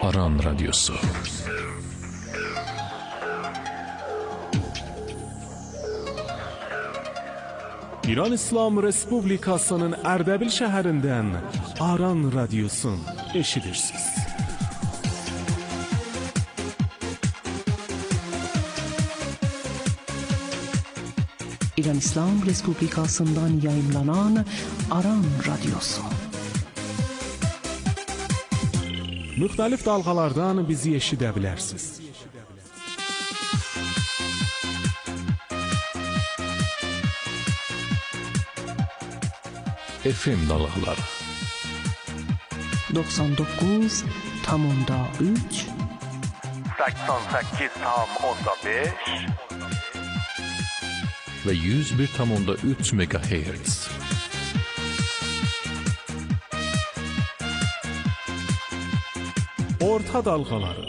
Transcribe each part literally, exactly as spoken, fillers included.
Aran Radyosu. İran İslam Respublikasının Erdebil şəhərindən Aran Radyosun eşidirsiniz. İran İslam Respublikasından yayımlanan Aran Radyosu. Müxtəlif dalğalardan bizi eşidə bilərsiniz. F M dalğaları doksan dokuz tam onda üç seksen sekiz tam onda beş ve yüz bir tam onda üç megahertz. Orta dalğaları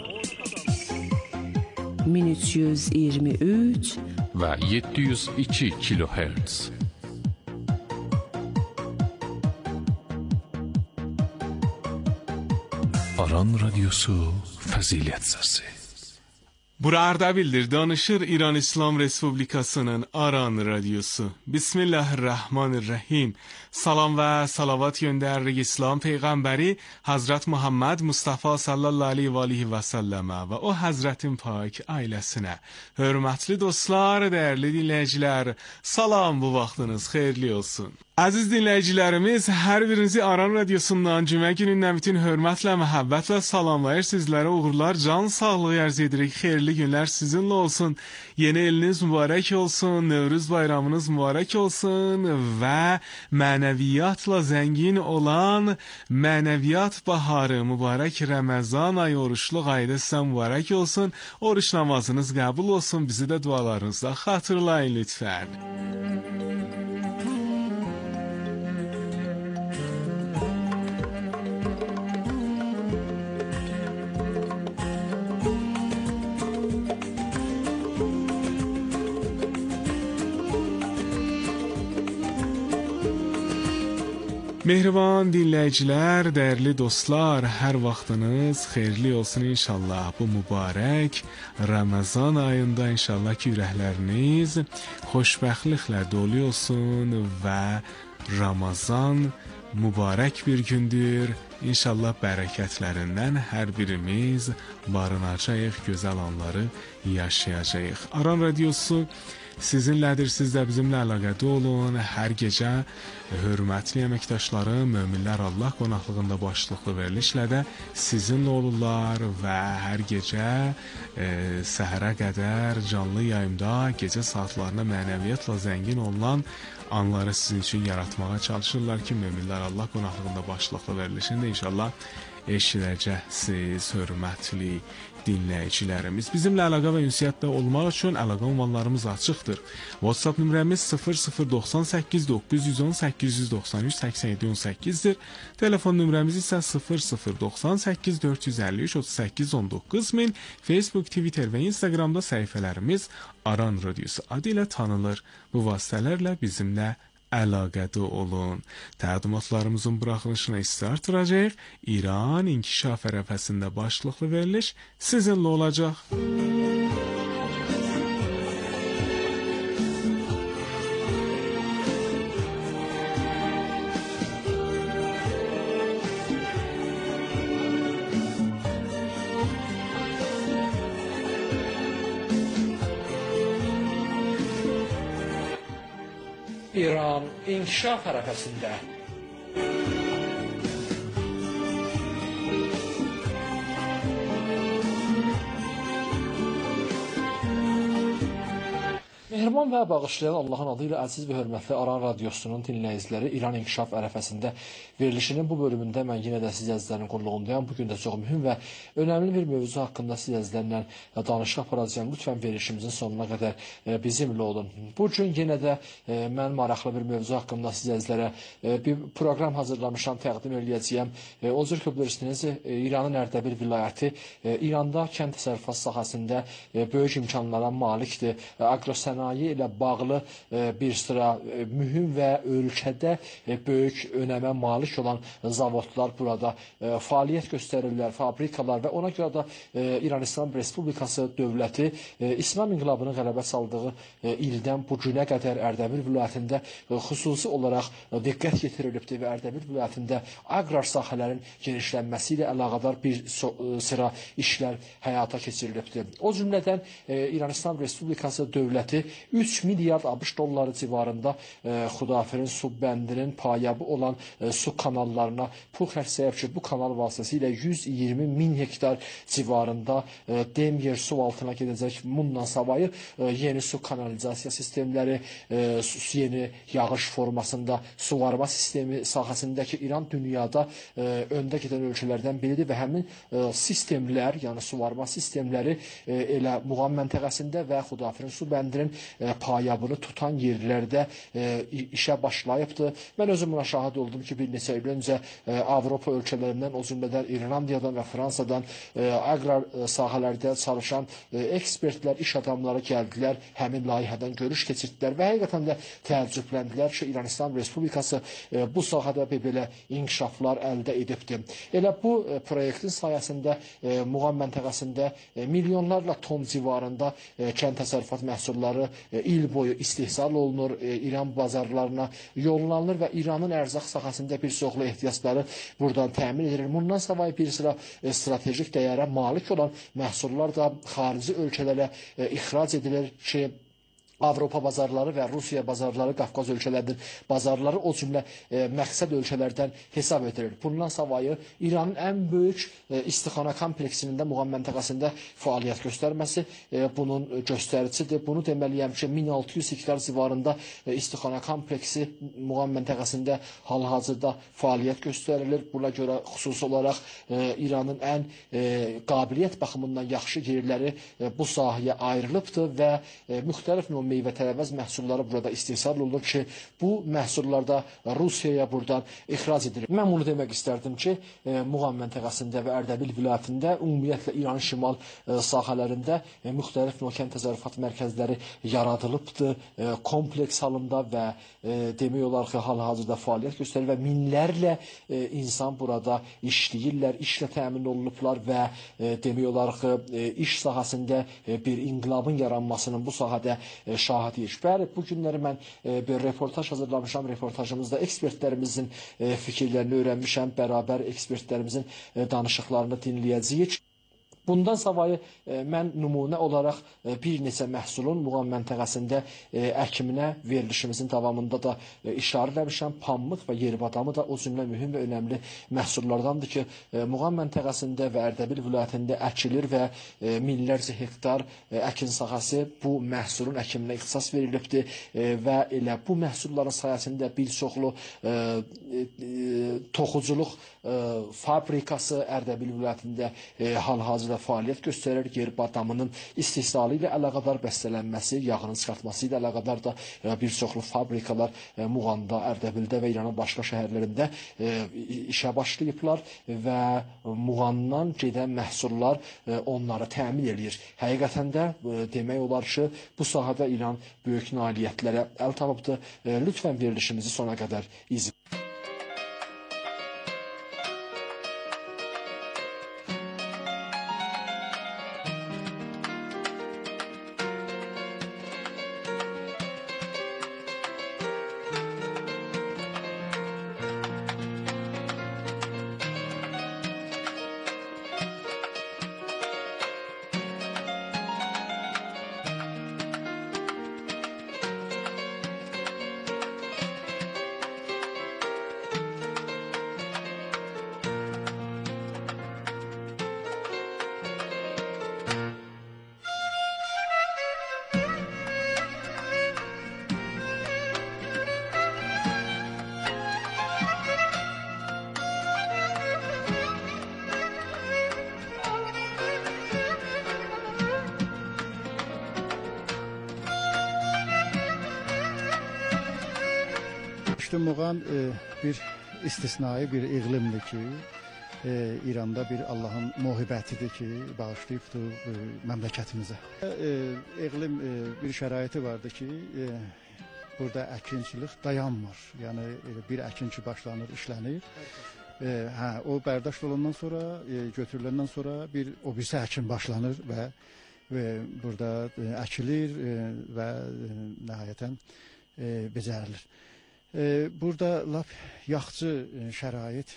min üç yüz iyirmi üç ve yedi yüz iki kilohertz. Aran Radyosu Fəzilət Səsi. Bura Ardabildir, danışır İran İslam Respublikasının Aran Radyosu. Bismillahirrahmanirrahim. Salam və salavat göndəririk İslam Peyğəmbəri Hazret Muhammed Mustafa sallallahu aleyhi və aleyhi və səlləmə və o Həzrətin pak ailəsinə. Hörmətli dostlar, dəyərli dinləyicilər, salam, bu vaxtınız xeyirli olsun. Əziz dinləyicilərimiz, hər birinizi Aran Radyosundan cümə günündən bütün hörmətlə, məhəbbətlə salamlayır. Sizlərə uğurlar, can sağlığı ərz edirik. Xeyirli günlər sizinlə olsun. Yeni iliniz mübarək olsun, Nevruz bayramınız mübarək olsun və mənəviyyatla zəngin olan mənəviyyat baharı mübarək Ramazan ayı, oruçluq ayda sizə mübarək olsun. Oruç namazınız qəbul olsun. Bizi də dualarınızda xatırlayın lütfən. Mehriban dinləyicilər, dəyərli dostlar, hər vaxtınız xeyirli olsun inşallah. Bu mübarək Ramazan ayında inşallah ki, ürəkləriniz xoşbəxtliklə dolu olsun və Ramazan mübarək bir gündür. İnşallah bərəkətlərindən hər birimiz barınacağıq, gözəl anları yaşayacağıq. Aran Radyosu sizinlədir, siz də bizimlə əlaqədə olun. Hər gecə hörmətli əməkdaşlarım, möminlər Allah qonaqlığında başlıqlı verilişlə də sizinlə olurlar və hər gecə e, səhərə qədər canlı yayımda gecə saatlarına mənəviyyatla zəngin olunan anları sizin üçün yaratmağa çalışırlar ki, möminlər Allah qonaqlığında başlıqlı verilişində inşallah eşidəcəksiniz, hörmətli dinləyicilərimiz. Bizimlə əlaqə və ünsiyyətdə olmaq üçün əlaqə ünvanlarımız açıqdır. WhatsApp nömrəmiz sıfır sıfır doxsan səkkiz doqquz yüz on səkkiz yüz doxsan üç səksən yeddi on səkkizdir. Telefon nömrəmiz isə sıfır sıfır doxsan səkkiz dörd yüz əlli üç otuz səkkiz on doqquz min. Facebook, Twitter və Instagramda səhifələrimiz Aran Radyosu adı ilə tanınır. Bu vasitələrlə bizimlə əlaqədə olun. Təqdimatlarımızın buraxılışına hissə artıracaq. İran İnkişaf ərəfəsində başlıqlı veriliş sizinlə olacaq. İran inkişaf ərəfəsində. Mehriban və bağışlayan Allahın adı ilə əziz və hörmətli Aran Radyosunun dinləyiciləri, İran İnkişaf ərəfəsində verilişinin bu bölümündə mən yenə də siz əzizlərin qulluğundayam. Bugün də çox mühüm və önəmli bir mövzu haqqında siz əzizlərlə danışıq aparacağım. Lütfən verilişimizin sonuna qədər bizimlə olun. Bu gün yenə də mən maraqlı bir mövzu haqqında siz əzizlərə bir proqram hazırlamışam, təqdim edəcəyəm. O cür ki, bilirsiniz, İranın Ərdəbil vilayəti İranda kənd təsərrüfatı sahəsində böyük imkanlara malikdir. Aqrosənaye sənaye ilə bağlı bir sıra mühüm və ölkədə böyük önəmə malik olan zavodlar burada fəaliyyət göstərirlər, fabrikalar və ona görə də İran İslam Respublikası dövləti İslam inqilabının qələbə saldığı ildən bu günə qədər Ərdəbil vilayətində xüsusi olaraq diqqət yetirilibdir və Ərdəbil vilayətində aqrar sahələrin genişlənməsi ilə əlaqədar bir sıra işlər həyata keçirilibdir. O cümlədən İran İslam Respublikası dövləti üç milyard ABŞ dolları civarında Xudafirin su bəndinin payabı olan su kanallarına pul xərcləyib ki, bu kanal vasitəsilə yüz iyirmi min hektar civarında dem yer su altına gedəcək. Bundan savayı yeni su kanalizasiya sistemləri, yeni yağış formasında suvarma sistemi sahəsindəki İran dünyada öndə gedən ölkələrdən biridir və həmin sistemlər, yəni suvarma sistemləri elə Muğan məntəqəsində və Xudafirin su bəndinin payabını tutan yerlərdə işə başlayıbdır. Mən özüm buna şahid oldum ki, bir neçə il öncə Avropa ölkələrindən, o cümlədən İrlandiyadan və Fransadan aqrar sahələrdə çalışan ekspertlər, iş adamları gəldilər, həmin layihədən görüş keçirdilər və həqiqətən də təəccübləndilər ki, İran İslam Respublikası bu sahədə belə inkişaflar əldə edibdir. Elə bu proyektin sayəsində Muğan məntəqəsində milyonlarla ton civarında kənd təsərrüfat məhsulları il boyu istehsal olunur, İran bazarlarına yollanılır və İranın ərzaq sahəsində bir çoxlu ehtiyacları buradan təmin edilir. Bundan savayı bir sıra strateji dəyərə malik olan məhsullar da xarici ölkələrə ixrac edilir ki, Avropa bazarları və Rusiya bazarları, Qafqaz ölkələrinin bazarları o cümlə e, məqsəd ölkələrdən hesab edilir. Bundan savayı İranın ən böyük e, istixana kompleksinin də Muğan məntəqəsində fəaliyyət göstərməsi e, bunun göstəricidir. Bunu deməliyəm ki, min altı yüz hektar civarında e, istixana kompleksi Muğan məntəqəsində hal-hazırda fəaliyyət göstərilir. Buna görə xüsusi olaraq e, İranın ən e, qabiliyyət baxımından yaxşı yerləri e, bu sahəyə ayrılıbdır və e, müxtəlif növ meyvə tərəvəz məhsulları burada istehsal olunur ki, bu məhsullarda Rusiyaya buradan ixrac edilir. Mən bunu demək istərdim ki, e, Muğan məntəqəsində və Ərdəbil vilayətində, ümumiyyətlə İranın şimal e, sahələrində e, müxtəlif növ kənd təsərrüfat mərkəzləri yaradılıbdır, e, kompleks halında və e, demək olar ki, hal-hazırda fəaliyyət göstərir və minlərlə e, insan burada işləyirlər, işlə təmin olunublar və e, demək olar ki, e, iş sahəsində e, bir inqilabın yaranmasının bu sahədə e, şahidiyik. Bəli, bu günləri mən e, bir reportaj hazırlamışam. Reportajımızda ekspertlərimizin e, fikirlərini öyrənmişəm. Bərabər ekspertlərimizin e, danışıqlarını dinləyəcəyik. Bundan savayı e, mən nümunə olaraq e, bir neçə məhsulun Muğan məntəqəsində e, əkiminə verilişimizin davamında da e, işarə eləmişəm. Pambıq və yeribadamı da o cümlə mühüm və önəmli məhsullardandır ki, e, Muğan məntəqəsində və Ərdəbil vilayətində əkilir və e, minlərcə hektar e, əkin sahəsi bu məhsulun əkiminə ixtisas verilibdir e, və elə bu məhsulların sayəsində bir çoxlu e, e, toxuculuq e, fabrikası Ərdəbil vilayətində e, hal-hazırda fəaliyyət göstərir. Yeribadamının istehsalı ilə əlaqədar bəstələnməsi, yağının çıxartması ilə əlaqədar da bir çoxlu fabrikalar Muğanda, Ərdəbildə və İranın başqa şəhərlərində işə başlayıblar və Muğandan gedən məhsullar onları təmin edir. Həqiqətən də demək olar ki, bu sahədə İran böyük nailiyyətlərə əl tapıbdır. Lütfən verilişimizi sona qədər izləyin. Muğan e, bir istisnai bir iqlimdir ki, e, İranda bir Allahın muhibbətidir ki, bağışlayıbdır e, məmləkətimizə. E, iqlim e, bir şəraiti vardı ki, e, burada əkinçilik dayanmır. Yəni e, bir əkinçi başlanır, işlənir. E, hə, o bərdاشت olandan sonra, e, götürüləndən sonra bir o birisi əkin başlanır və və burada e, əkilir e, və e, nəhayətən e, becərilir. E, burada lap yaxçı e, şərait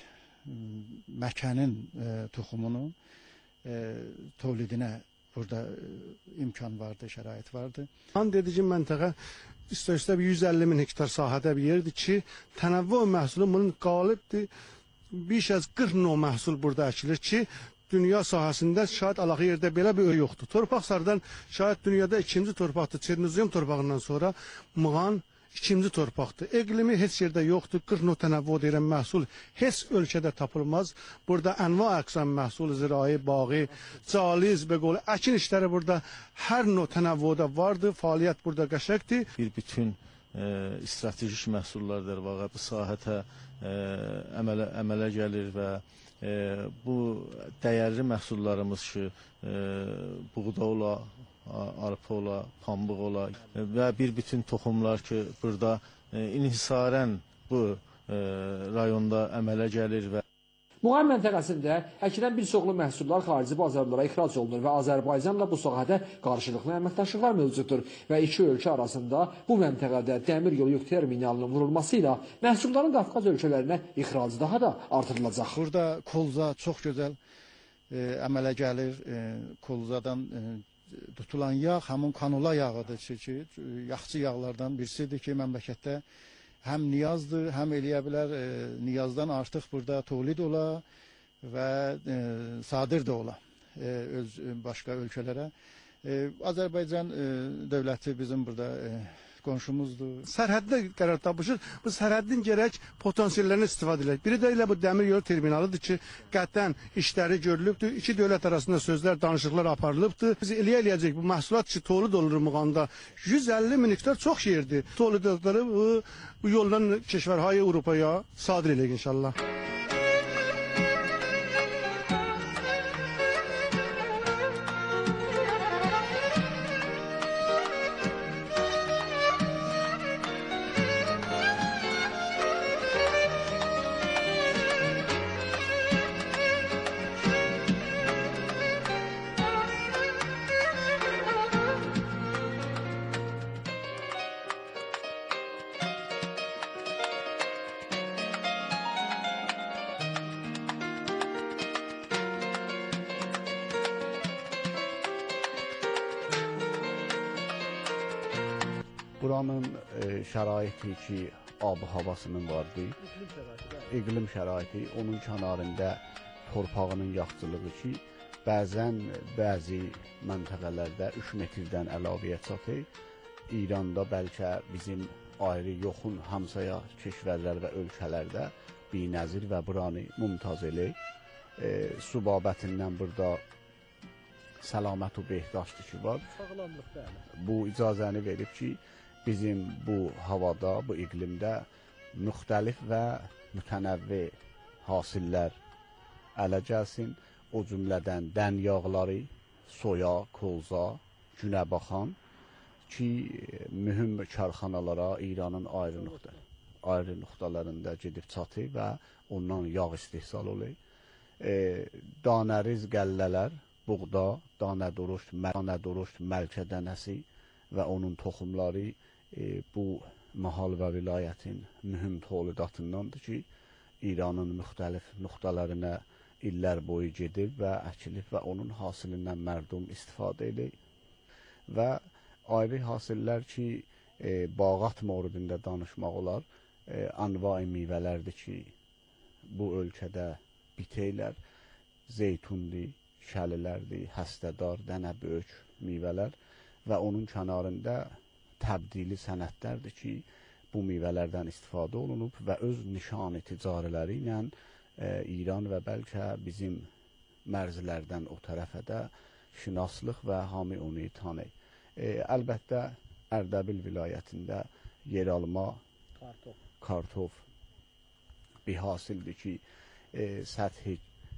məkanın e, toxumunun e, tövlidinə burada e, imkan vardı, şərait vardı. An dediyim məntəqə üstə-üstə bir yüz əlli min hektar sahədə bir yerdir ki, tənəvvü məhsulu bunun qalibdir. Beş az qırx növ məhsul burada əkilir ki, dünya sahəsində şayət alağı yerdə belə bir öy yoxdur. Torpaq sarıdan şayət dünyada ikinci torpaqdır. Çernozyum torpağından sonra Mığan ikinci torpaqdır. İqlimi heç yerdə yoxdur. qırx növ tənəvvü deyirəm məhsul heç ölkədə tapılmaz. Burada ənva əqsam məhsul, zirai, bağı, caliz, beqol, əkin işləri burada hər növ tənəvvüdə vardır. Fəaliyyət burada qəşəngdir. Bir bütün e, stratejik məhsullardır və bu sahətə e, əmələ, əmələ gəlir və e, bu dəyərli məhsullarımız ki, e, buğda ola, arpa ola, pambıq ola və bir bütün toxumlar ki, burada e, inhisarən bu e, rayonda əmələ gəlir və Muğan məntəqəsində əkilən bir çoxlu məhsullar xarici bazarlara ixrac olunur və Azərbaycanla bu sahədə qarşılıqlı əməkdaşlıqlar mövcuddur və iki ölkə arasında bu məntəqədə dəmir yolu yük terminalının vurulması ilə məhsulların Qafqaz ölkələrinə ixracı daha da artırılacaq. Burada kolza çox gözəl e, əmələ gəlir. E, kolzadan e, tutulan yağ həmin kanula yağıdır ki, yaxçı yağlardan birisidir ki, məmləkətdə həm niyazdır, həm eləyə bilər e, niyazdan artıq burada tövlid ola və e, sadir də ola e, öz başqa ölkələrə. E, Azərbaycan e, dövləti bizim burada e, qonşumuzdur. Sərhəddə qərar tapışır. Bu sərhədin gərək potansiyellərini istifadə edək. Biri də elə bu dəmir yolu terminalıdır ki, qətlən işləri görülübdür. İki dövlət arasında sözlər, danışıqlar aparılıbdır. Biz eləyə eləyəcək bu məhsulat ki, tolid olur Muğanda. yüz əlli min hektar çox yerdir. Tolidatları bu, bu yoldan keşvərhay Avropaya sadir eləyək inşallah. Buranın e, şəraiti ki, ab havasının vardı, iqlim şəraiti, onun kənarında torpağının yaxçılığı ki, bəzən bəzi məntəqələrdə üç metrdən əlavəyə çatır. İranda bəlkə bizim ayrı yoxun hamsaya keşvərlər və ölkələrdə binəzir və buranı mümtaz eləyir. E, su babətindən burada səlamət və behdaşdır ki var. Bu icazəni verib ki, bizim bu havada, bu iqlimdə müxtəlif və mütənəvvi hasillər ələ gəlsin. O cümlədən dən yağları, soya, kolza, günəbaxan ki, mühüm karxanalara İranın ayrı nöqtə, ayrı nöqtələrində gedib çatır və ondan yağ istehsal olur. E, danəriz qəllələr, buğda, danə duruşt, danə duruşt, məlkə dənəsi və onun toxumları e, bu mahal və vilayətin mühüm tolidatındandır ki, İranın müxtəlif nöqtələrinə illər boyu gedib və əkilib və onun hasilindən mərdum istifadə edir. Və ayrı hasillər ki, e, bağat moridində danışmaq olar, e, anva-i meyvələrdir ki, bu ölkədə biteylər, zeytundur, şəlilərdir, həstədar, dənə böyük meyvələr və onun kənarında təbdili sənətlərdir ki, bu meyvələrdən istifadə olunub və öz nişanı ticariləri ilə e, İran və bəlkə bizim mərzlərdən o tərəfə də şinaslıq və hamı onu tanıyır. E, əlbəttə, Ərdəbil vilayətində yer alma, kartof, kartof bir hasildir ki, e, səthi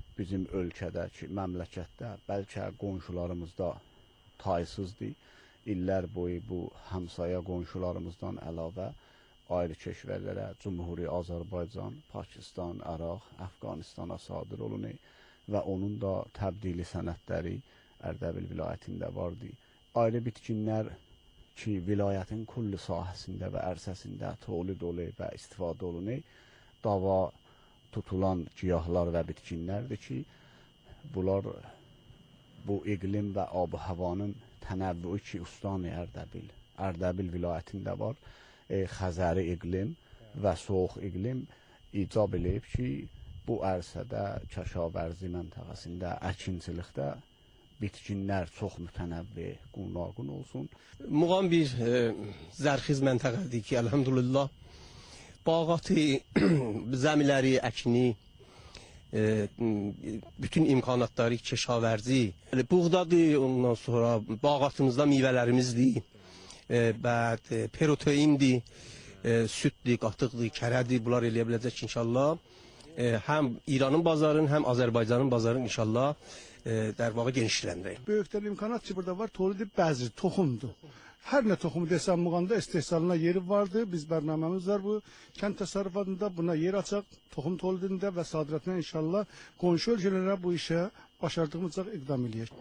bizim ölkədəki, məmləkətdə, bəlkə qonşularımızda taysızdır. İllər boyu bu həmsaya qonşularımızdan əlavə ayrı keşvərlərə, Cumhuri Azərbaycan, Pakistan, Əraq, Əfqanistana sadir olunur və onun da təbdili sənədləri Ərdəbil vilayətində vardı. Ayrı bitkinlər ki, vilayətin kulli sahəsində və ərsəsində tolid olur və istifadə olunur. Dava tutulan giyahlar və bitkinlərdir ki, bunlar bu iqlim və ab-havanın tənəvvü ki, Ustani Ərdəbil, Ərdəbil vilayətində var. E, Xəzəri iqlim və soğuq iqlim icab eləyib ki, bu ərsədə, Kəşavərzi məntəqəsində, əkinçilikdə bitkinlər çox mütənəvvi, qunaqun olsun. Muğam bir e, zərxiz məntəqədir ki, əlhamdülillah, bağatı, zəmiləri, əkini, e, bütün imkanatları Kəşavərzi, buğdadır, ondan sonra bağatımızda meyvələrimizdir. E, bəd, e, proteindir, e, sütdir, qatıqdır, kərədir, bunlar eləyə biləcək inşallah. E, həm İranın bazarını, həm Azərbaycanın bazarını inşallah e, der vaxtı genişləndirək. Böyükdən imkanat ki, burada var, tolidi bəzir, toxumdur. Hər nə toxumu desəm, Muğamda istehsalına yeri vardı, biz bərnaməmiz var bu. Kənd təsərrüfatında buna yer açaq, toxum tolidində və sadiratına inşallah qonşu ölkələrə bu işə başardığımızca iqdam eləyək.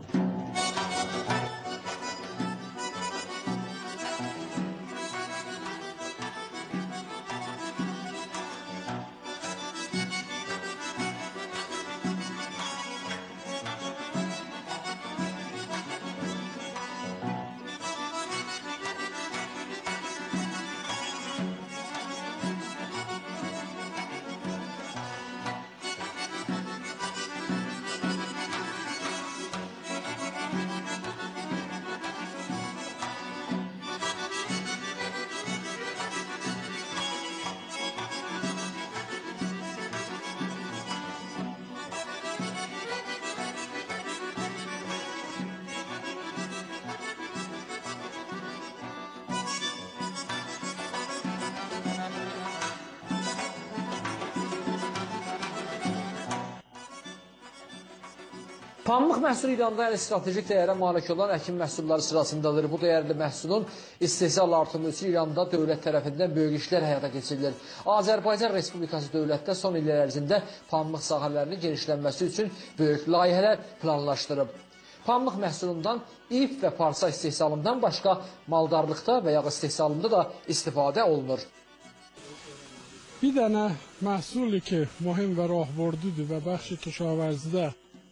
Pambıq məhsulu İranda ən stratejik dəyərə malik olan əkin məhsulları sırasındadır. Bu dəyərli məhsulun istehsal artımı üçün İranda dövlət tərəfindən böyük işlər həyata keçirilir. Azərbaycan Respublikası dövlətdə son illər ərzində pambıq sahələrinin genişlənməsi üçün böyük layihələr planlaşdırıb. Pambıq məhsulundan ip və parça istehsalından başqa maldarlıqda və ya istehsalında da istifadə olunur. Bir dənə məhsul ki, mühüm və rahbordudur və bəxşi Kəşavərzidə.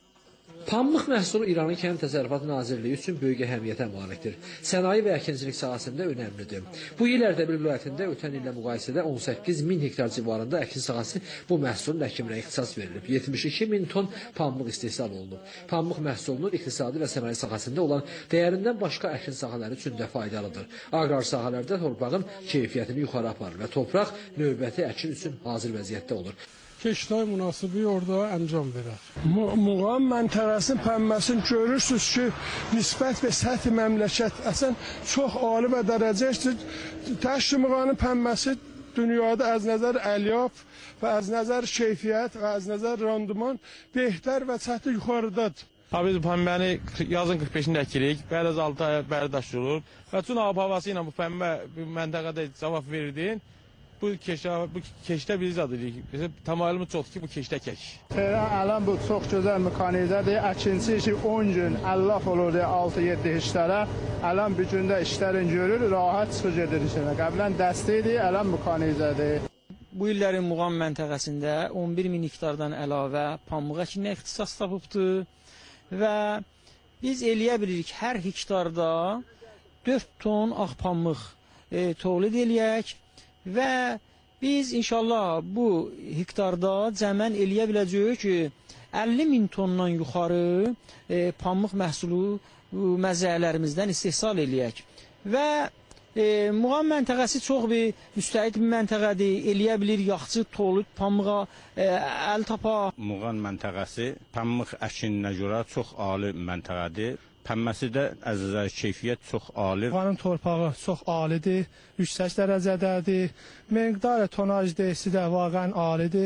Pambıq məhsulu İranın Kənd Təsərrüfatı Nazirliyi üçün böyük əhəmiyyətə malikdir. Sənaye və əkinçilik sahəsində önəmlidir. Bu il Ərdəbil vilayətində ötən illə müqayisədə on səkkiz min hektar civarında əkin sahəsi bu məhsulun əkiminə ixtisas verilib. yetmiş iki min ton pambıq istehsal olunub. Pambıq məhsulunun iqtisadi və sənaye sahəsində olan dəyərindən başqa əkin sahələri üçün də faydalıdır. Aqrar sahələrdə torpağın keyfiyyətini yuxarı aparır və torpaq növbəti əkin üçün hazır vəziyyətdə olur. Keştay münasibi orada əncam verər. Muğam məntəqəsinin pəmbəsini görürsünüz ki, nisbət və səthi məmləkət əsən çox ali və dərəcədir. Təşki Muğamın pəmbəsi dünyada az nəzər əlyaf və az nəzər keyfiyyət və az nəzər randıman behtər və səthi yuxarıdadır. Biz pəmbəni yazın qırx beşində əkirik, bəriz altı ay bəri daşırılır və üçün ab-havası ilə bu pəmbə məntəqədə cavab verirdin. Bu keşə, bu keşdə biz adırıq. Bizim təmayülümüz çoxdur ki, bu keşdə kək. Ələn bu çox gözəl mekanizədir. Əkinçi işi on gün əlləf olurdu altı yeddi işlərə. Ələn bir gündə işlərin görür, rahat çıxır gedir işinə. Qəblən dəstə idi, ələn mekanizədir. Bu illərin Muğam məntəqəsində on bir min hektardan əlavə pambıq əkininə ixtisas tapıbdır və biz eləyə bilirik hər hektarda dörd ton ağ pambıq e, tolid eləyək. Və biz inşallah bu hektarda cəmən eləyə biləcəyik ki, əlli min tondan yuxarı e, pambıq məhsulu məzərələrimizdən istehsal eləyək. Və e, Muğam məntəqəsi çox bir müstəid bir məntəqədir, eləyə bilir yaxçı, tolid, pambığa e, əl tapa. Muğam məntəqəsi pambıq əkininə görə çox ali məntəqədir. Pəmməsi də əzizlər keyfiyyət çox ali. Muğamın torpağı çox alidir, yüksək dərəcədədir. Miqdarı tonaj deyisi də vaqən alidir.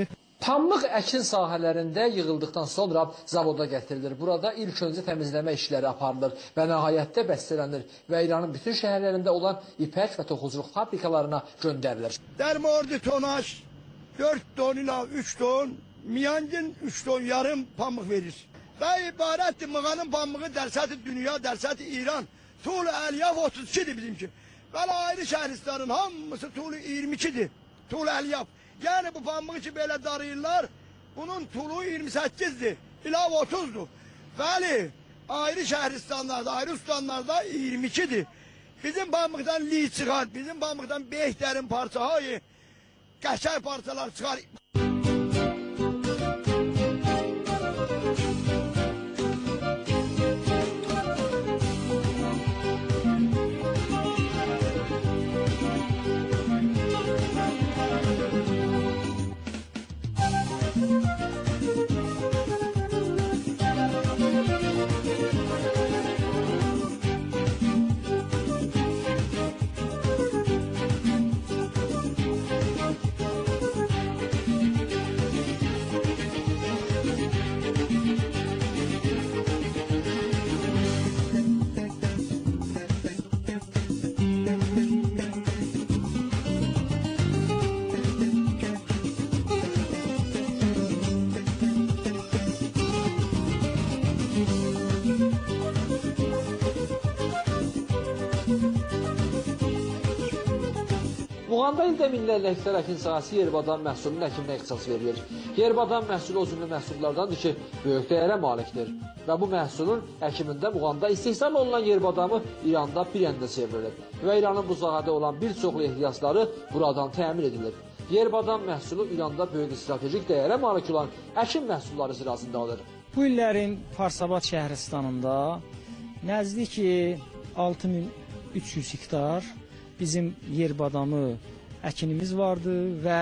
Pambıq əkin sahələrində yığıldıqdan sonra zavoda gətirilir. Burada ilk öncə təmizləmə işləri aparılır və nəhayətdə bəstələnir və İranın bütün şəhərlərində olan ipək və toxuculuq fabrikalarına göndərilir. Dərmordi tonaj dörd ton ilə üç ton, miyangin üç ton yarım pambıq verir. Və ibarətdir mığanın pambığı dərsəti dünya, dərsəti İran. Tuğlu əliyaf otuz ikidir bizimki. Və ayrı şəhristanın hamısı tuğlu iyirmi ikidir. Tuğlu əliyaf. Yəni bu pambığı ki belə darıyırlar, bunun tuğlu iyirmi səkkizdir. İlav otuzdur. Bəli, ayrı şəhristanlarda, ayrı ustanlarda iyirmi ikidir. Bizim pambıqdan liy çıxar, bizim pambıqdan behtərin parçayı, qəşəng parçalar çıxar. Muğanda ildə minlərlə hektar əkin sahəsi yerbadan məhsulunun əkiminə ixtisas verilir. Yerbadan məhsulu o cümlə məhsullardandır ki, böyük dəyərə malikdir. Və bu məhsulun əkimində Muğanda istehsal olunan yerbadamı İranda bir əndə çevrilir. Və İranın bu sahədə olan bir çoxlu ehtiyacları buradan təmin edilir. Yerbadan məhsulu İranda böyük stratejik dəyərə malik olan əkin məhsulları sırasındadır. Bu illərin Farsabad şəhristanında nəzdi ki altı min üç yüz hektar bizim yerbadamı əkinimiz vardı və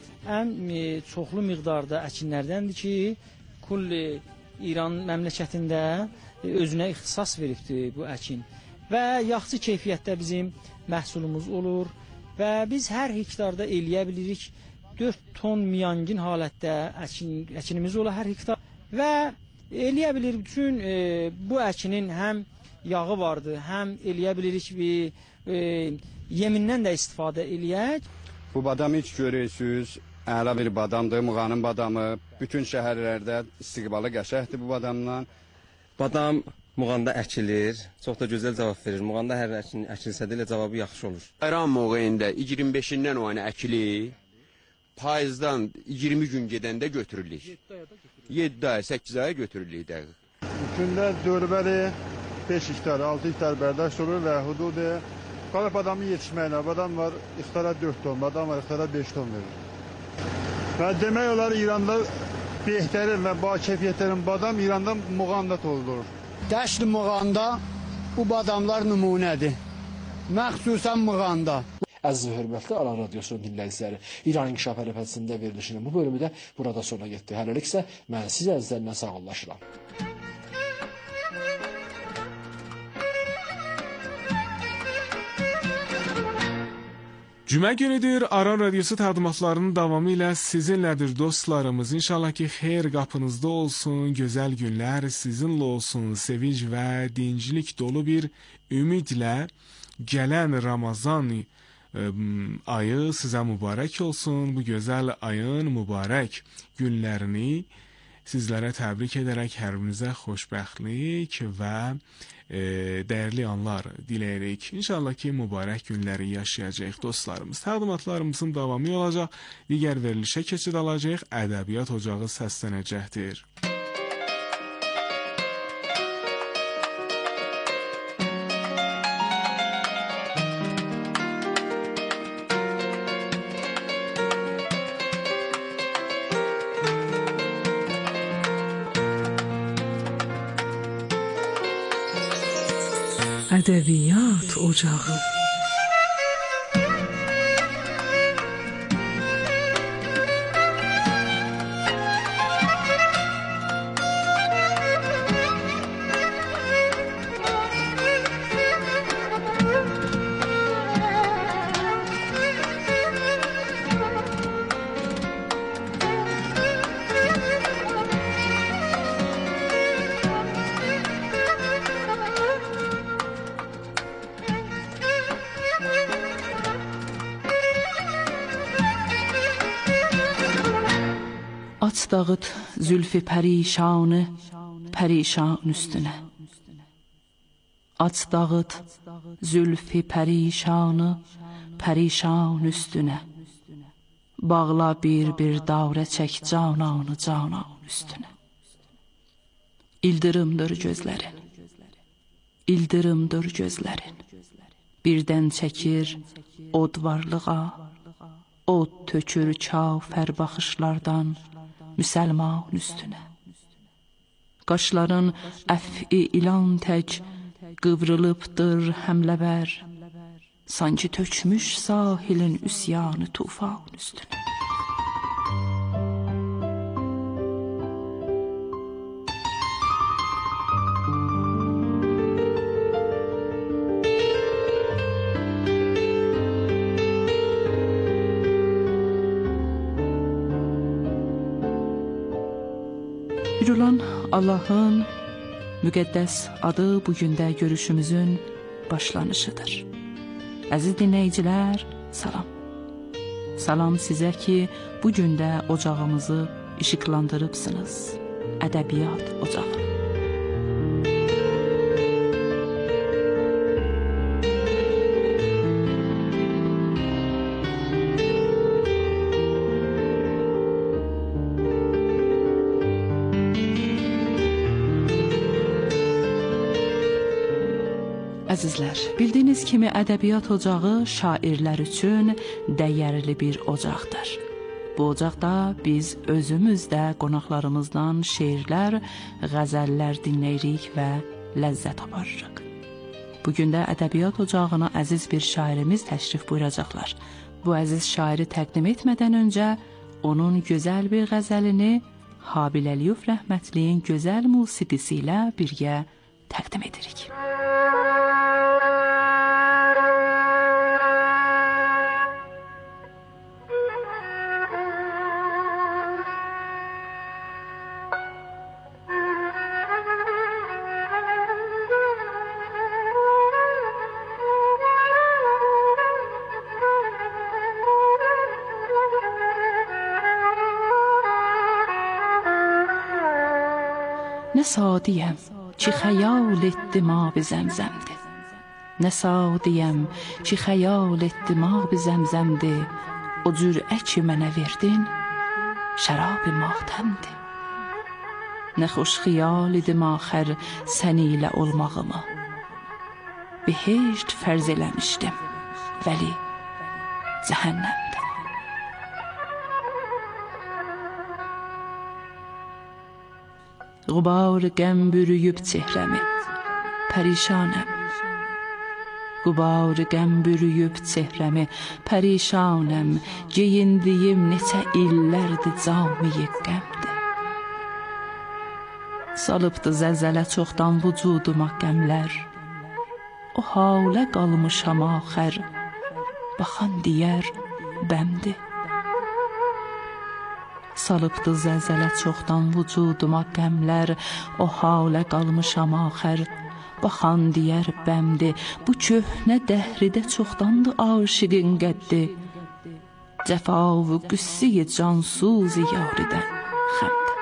ən çoxlu miqdarda əkinlərdəndir ki, kulli İran məmləkətində özünə ixtisas veribdir bu əkin. Və yaxşı keyfiyyətdə bizim məhsulumuz olur və biz hər hektarda eləyə bilirik dörd ton miyangin halətdə əkin, əkinimiz olar hər hektar və eləyə bilirik bütün e, bu əkinin həm yağı vardı, həm eləyə bilirik bir e, yemindən də istifadə eləyək. Bu badamı hiç görürsünüz, əla bir badamdır, Muğanın badamı. Bütün şəhərlərdə istiqbalı qəşəhdir bu badamdan. Badam Muğanda əkilir, çox da gözəl cavab verir. Muğanda hər əkin əkilsə də elə cavabı yaxşı olur. Bayram mövqeyində iyirmi beşindən o yana əkilir, payızdan iyirmi gün gedəndə götürülür. yeddi ay, səkkiz aya götürülür dəqiq. Gündə dörbəli beş hektar, altı hektar bərdaşt olur və hududu qalıb badamı yetişməklə, badam var ixtara dörd ton, badam var ixtara beş ton verir. Və demək olar İranda behtərin və bakeyfiyyətlərin badam İranda Muğanda tozdurur. Dəşt Muğanda bu badamlar nümunədir. Məxsusən Muğanda. Əziz və hörmətli Aran Radiosunun dinləyiciləri, İran İnkişaf Ərəfəsində verilişinin bu bölümü də burada sona getdi. Hələlik isə mən siz əzizlərindən sağollaşıram. Cümə günüdür, Aran Radiosu təqdimatlarının davamı ilə sizinlədir dostlarımız. İnşallah ki, xeyr qapınızda olsun, gözəl günlər sizinlə olsun, sevinç və dincilik dolu bir ümidlə gələn Ramazan ə, ayı sizə mübarək olsun. Bu gözəl ayın mübarək günlərini sizlərə təbrik edərək hər birinizə xoşbəxtlik və e, dəyərli anlar diləyirik. İnşallah ki, mübarək günləri yaşayacaq dostlarımız. Təqdimatlarımızın davamı olacaq. Digər verilişə keçid alacaq. Ədəbiyyat ocağı səslənəcəkdir. ادبیات اجاقی Aç dağıt zülfü perişanı perişan üstüne. Aç dağıt zülfü perişanı perişan üstüne. Bağla bir bir davrə çək cananı canan üstüne. İldırımdır gözlərin, İldırımdır gözlərin. Birdən çəkir od varlığa, od tökür kafər baxışlardan müsəlman üstünə. Qaşların əf-i ilan tək qıvrılıbdır həmləbər, sanki tökmüş sahilin üsyanı tufan üstünə. Bir olan Allah'ın müqəddəs adı bugün də görüşümüzün başlanışıdır. Əziz dinləyicilər, salam. Salam sizə ki, bugün də ocağımızı işıqlandırıbsınız. Ədəbiyyat ocağı. Əzizlər, bildiyiniz kimi ədəbiyyat ocağı şairlər üçün dəyərli bir ocaqdır. Bu ocaqda biz özümüz də qonaqlarımızdan şeirlər, qəzəllər dinləyirik və ləzzət aparırıq. Bugün də ədəbiyyat ocağına əziz bir şairimiz təşrif buyuracaqlar. Bu əziz şairi təqdim etmədən öncə onun gözəl bir qəzəlini Habil Əliyov rəhmətliyin gözəl musiqisi ilə birgə təqdim edirik. Nə sadiyəm ki xəyal etdim abi zəmzəmdir. Nə sadiyəm ki xəyal etdim abi zəmzəmdir. O cürə ki mənə verdin, şərab-ı matəmdir. Nə xoş xiyal idim axər səni ilə olmağımı. Behişt fərz eləmişdim, vəli cəhənnəmdir. Qubar qəm bürüyüb çehrəmi, pərişanəm. Qubar qəm bürüyüb çehrəmi, pərişanəm. Geyindiyim neçə illərdir camiyi qəmdir. Salıbdı zəlzələ çoxdan vücuduma qəmlər. O halə qalmışam axər, baxan deyər bəmdir. Salıbdı zəlzələ çoxdan vücuduma qəmlər. O halə qalmışam axər, baxan deyər bəmdir. Bu köhnə dəhridə çoxdandır aşiqin qəddi. Cəfa-vü qüssiyi cansuz yaridən xəmdir.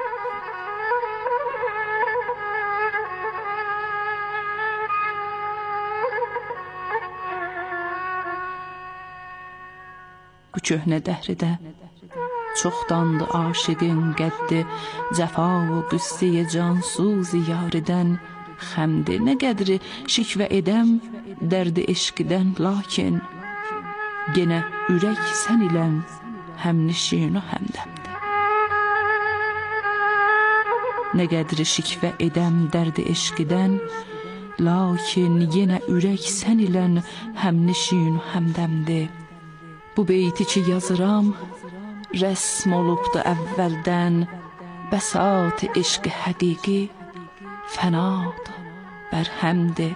Bu köhnə dəhridə çoxdandır aşiqin qəddi. Cəfa-vü qüssiyi cansuz yaridən xəmdir. Nə qədri şikvə edəm dərdi eşqidən, lakin genə ürək sən ilən həmnişin o həmdəmdir. Nə qədri şikvə edəm dərdi eşqidən, lakin yenə ürək sən ilən həmnişin o həmdəmdir. Bu beyti ki yazıram, rəsm olubdu əvvəldən. Bəsat eşqi həqiqi fənadır, bərhəmdir.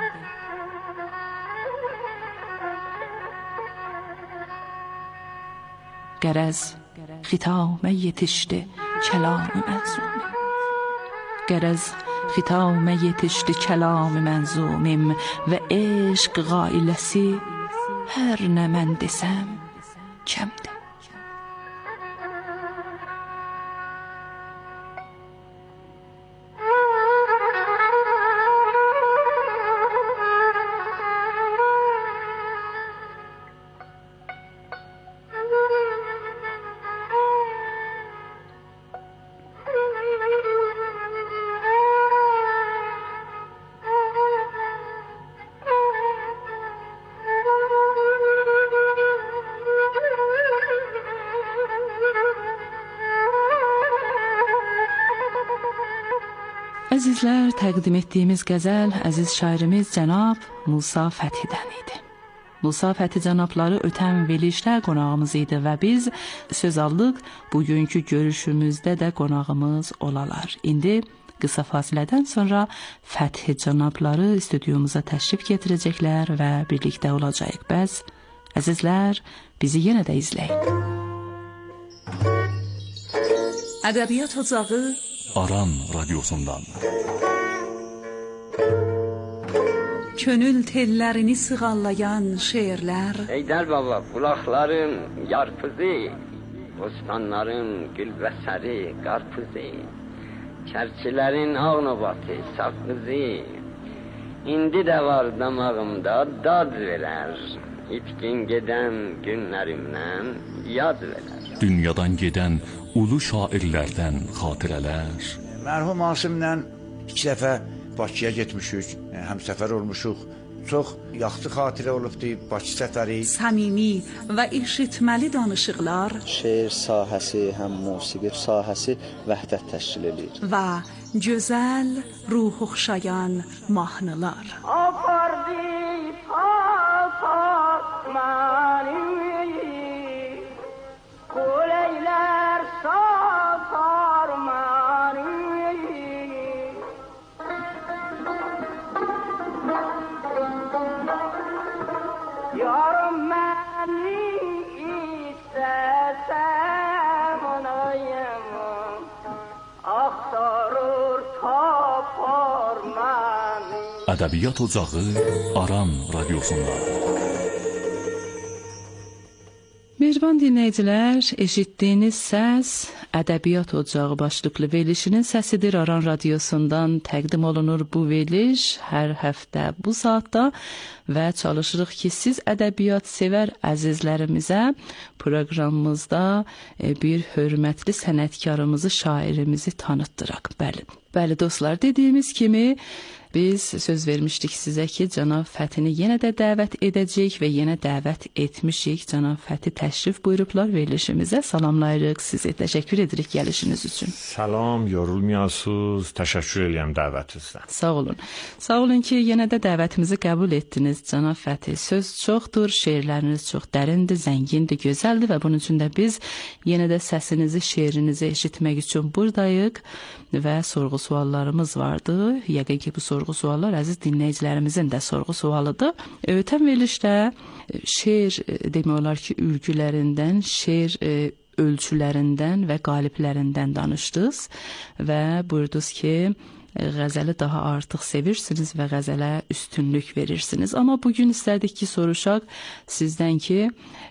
Qərəz xitamə yetişdi kəlam-ı mənzumim. Qərəz xitamə yetişdi kəlam-ı mənzumim. Və eşq qailəsi hər nə mən desəm kəmdir. əzizlər, təqdim etdiyimiz qəzəl əziz şairimiz cənab Musa Fəthidən idi. Musa Fəthi cənabları ötən verilişdə qonağımız idi və biz söz aldıq bugünkü görüşümüzdə də qonağımız olalar. İndi qısa fasilədən sonra Fəthi cənabları stüdyomuza təşrif gətirəcəklər və birlikdə olacağıq. Bəs, əzizlər, bizi yenə də izləyin. Ədəbiyyat Ocağı Aran Radyosundan Könül tellərini sığallayan şeirlər. Heydər baba, bulaqların yarpızı, bostanların gülbəsəri, qarpızı, çərçilərin ağnobatı, sakızı, indi də var damağımda dad verər, itkin gedən günlərimdən yad verər. Dünyadan gedən ulu şairlərdən xatirələr. Mərhum Asimlə iki dəfə Bakıya getmişik, həmsəfər olmuşuq. Çox yaxşı xatirə olubdu Bakı səfəri. Səmimi və eşitməli danışıqlar. Şeir sahəsi, həm musiqi sahəsi vəhdət təşkil edir. Və gözəl, ruh oxşayan mahnılar. Apardı papak məni, qoleylər satar məni. Yarım məni istəsəm onayım, axtarır tapar məni. Ədəbiyyat Ocağı Aran Radyosundan. Mehriban dinləyicilər, eşitdiyiniz səs Ədəbiyyat Ocağı başlıqlı verilişinin səsidir. Aran Radyosundan təqdim olunur bu veriliş hər həftə bu saatda və çalışırıq ki, siz ədəbiyyat sevər əzizlərimizə proqramımızda bir hörmətli sənətkarımızı, şairimizi tanıtdıraq. Bəli, bəli dostlar, dediyimiz kimi biz söz vermişdik sizə ki, cənab Fəthini yenə də dəvət edəcəyik və yenə dəvət etmişik. Cənab Fəthi təşrif buyurublar verilişimizə. Salamlayırıq sizi. Təşəkkür edirik gəlişiniz üçün. Salam, yorulmayasınız. Təşəkkür edirəm dəvətinizdən. Sağ olun. Sağ olun ki, yenə də dəvətimizi qəbul etdiniz cənab Fəthi. Söz çoxdur, şeirləriniz çox dərindir, zəngindir, gözəldir və bunun üçün də biz yenə də səsinizi, şeirinizi eşitmək üçün buradayıq və sorğu suallarımız vardı. Yəqin ki, bu sorğu suallar əziz dinləyicilərimizin də sorğu sualıdır. Ötən verilişdə şeir demək olar ki, ülgülərindən, şeir ölçülərindən və qaliblərindən danışdınız və buyurdunuz ki, qəzəli daha artıq sevirsiniz və qəzələ üstünlük verirsiniz. Amma bugün istədik ki, soruşaq sizdən ki,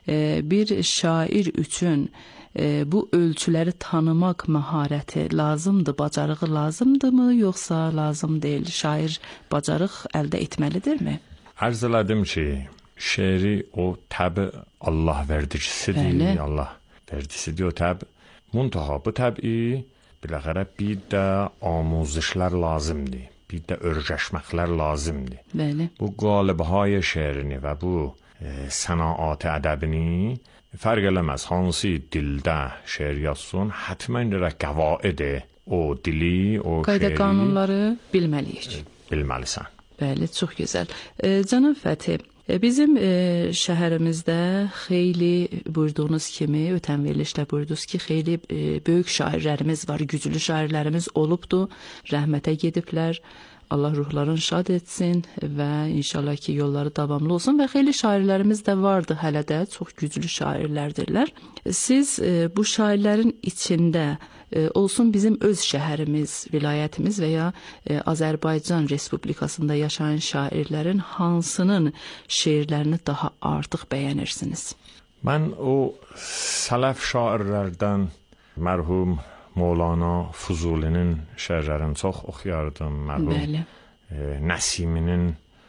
bir şair üçün E, bu ölçüləri tanımaq məharəti lazımdır, bacarığı lazımdırmı, yoxsa lazım deyil? Şair bacarıq əldə etməlidirmi? Arz elədim ki, şeiri o təbi Allah verdicisidir, Bəli. Allah verdicisidir o təb. Muntaha bu təbi biləxərə bir də amuzişlər lazımdır, bir də örgəşməklər lazımdır. Bəli. Bu qalibهای şeirini və bu e, sənaat ədəbini fərq eləməz, hansı dildə şeir yazsın, həttəmən də qəvaid o dili, o şeiri... Qayda qanunları bilməliyik. Bilməlisən. Bəli, çox gözəl. E, Cənab Fəthi, e, bizim e, şəhərimizdə xeyli buyurduğunuz kimi, ötən verilişdə buyurdunuz ki, xeyli e, böyük şairlərimiz var, güclü şairlərimiz olubdu, rəhmətə gediblər. Allah ruhlarını şad etsin və inşallah ki, yolları davamlı olsun və xeyli şairlərimiz də vardı hələ də, çox güclü şairlərdirlər. Siz e, bu şairlərin içində e, olsun bizim öz şəhərimiz, vilayətimiz və ya e, Azərbaycan Respublikasında yaşayan şairlərin hansının şeirlərini daha artıq bəyənirsiniz? Mən o sələf şairlərdən mərhum Mövlana Fuzulinin şeirlərini çox oxuyardım. Mərhum e, Nəsiminin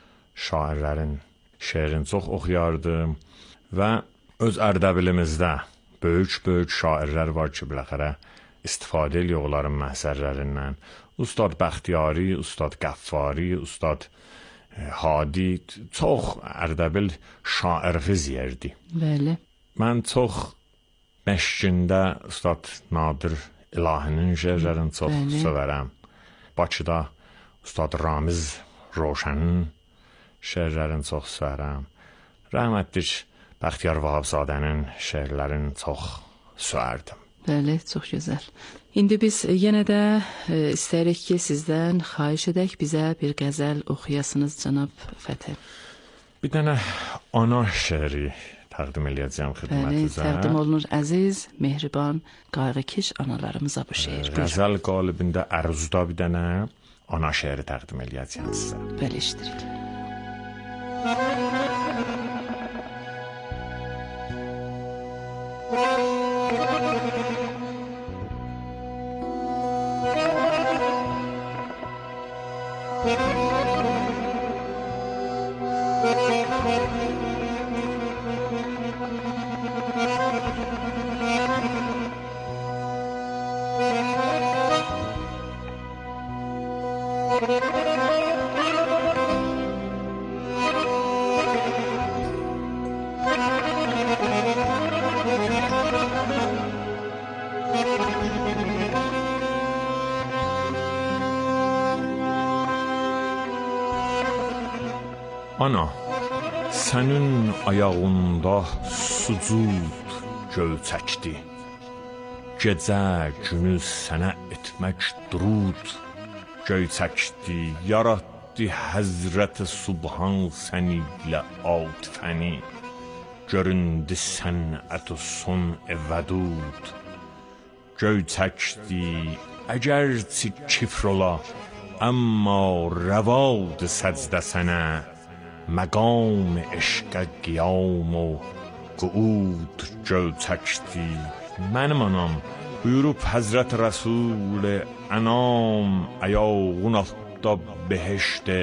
şairlərin şeirini çox oxuyardım və öz Ərdəbilimizdə böyük-böyük şairlər var ki, biləxərə istifadə ediyor onların məhsərlərindən. Ustad Bəxtiyari, Ustad Qəffari, Ustad e, Hadi çox Ərdəbil şairfiz yerdi. Bəli. Mən çox Məşqində Ustad Nadir İlahinin şeirlərini çox Bəli. Sevərəm. Bakıda Ustad Ramiz Roşanın şeirlərini çox sevərəm. Rəhmətlik Bəxtiyar Vahabzadənin şeirlərini çox sevərdim. Bəli, çox gözəl. İndi biz yenə də e, istəyirik ki, sizdən xahiş edək, bizə bir qəzəl oxuyasınız, cənab Fəthi. Bir dənə ana şeiri təqdim eləyəcəm xidmətinizə. Bəli, təqdim olunur əziz, mehriban, qayğıkeş analarımıza bu şeir. Qəzəl qalibində Ərzuda bir dənə ana şeiri təqdim eləyəcəm sizə. Bəli, iştirik. Ana, sənin ayağında sucud göl çəkdi. Gecə günüz sənə etmək durud göy çəkdi. Yaratdı Həzrət Subhan səninlə atifəni. Göründü sənət-ü son-i vədud göy çəkdi. Əgərçi kifr ola, amma rəvadı səcdə sənə. Məqam eşqə qiyam و قعود göl çəkdi. Mənim anam buyurub Həzrət Rəsul Ənam ayağın altda behişdə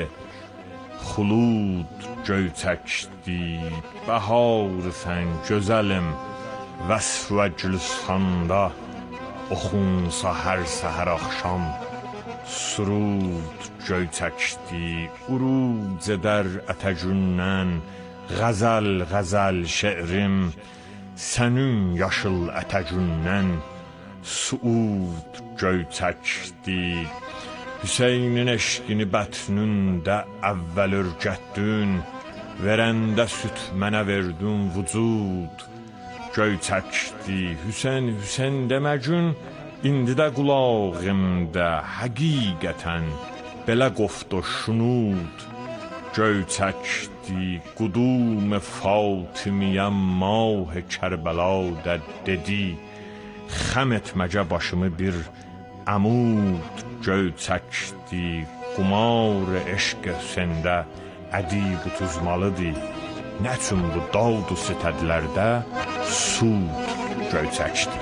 xulud göl çəkdi. Bəharsən gözəlim vəsf və gülüstanda oxunsa hər səhər axşam surud göy çəkdi. Uruc edər ətəgündən Qəzəl qəzəl şeirim sənin yaşıl ətəgündən suud göy çəkdi. Hüseynin eşqini bətnündə əvvəl ürgətdün. Verəndə süt mənə verdin vücud göy çəkdi. Hüseyn Hüseyn deməcün İndi də qulağımda həqiqətən belə qoft o şunud göy çəkdi. Qudum Fatimiyəm mah Kərbəladə dedi. Xəm etməcə başımı bir əmud göy çəkdi. Qumar eşq Hüseyndə ədib tuzmalıdır. Nəçün bu dağdu sitədlərdə sud göy çəkdi.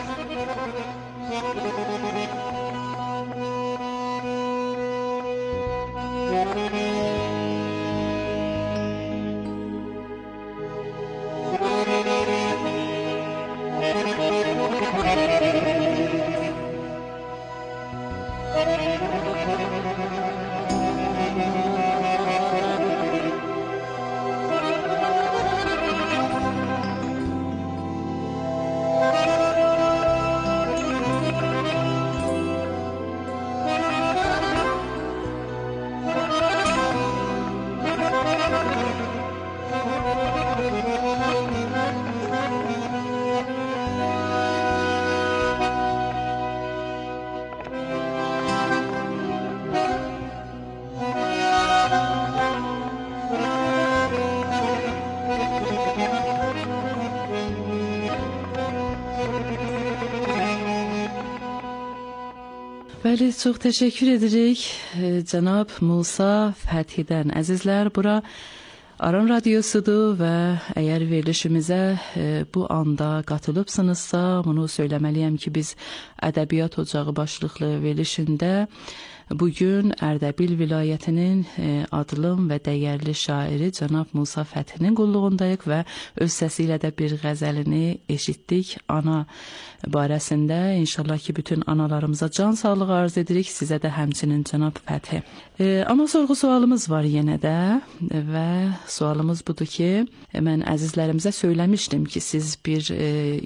Bəli, çox təşəkkür edirik cənab Musa Fəthidən. Əzizlər, bura Aran Radiosudur və əgər verilişimizə bu anda qatılıbsınızsa, bunu söyləməliyəm ki, biz Ədəbiyyat Ocağı başlıqlı verilişində bugün Ərdəbil vilayətinin adlım və dəyərli şairi cənab Musa Fəthinin qulluğundayıq və öz səsi ilə də bir qəzəlini eşitdik. Ana barəsində inşallah ki, bütün analarımıza can sağlığı arz edirik, sizə də həmçinin cənab Fəthi. E, ana sorğu sualımız var yenə də və sualımız budur ki, mən əzizlərimizə söyləmişdim ki, siz bir e,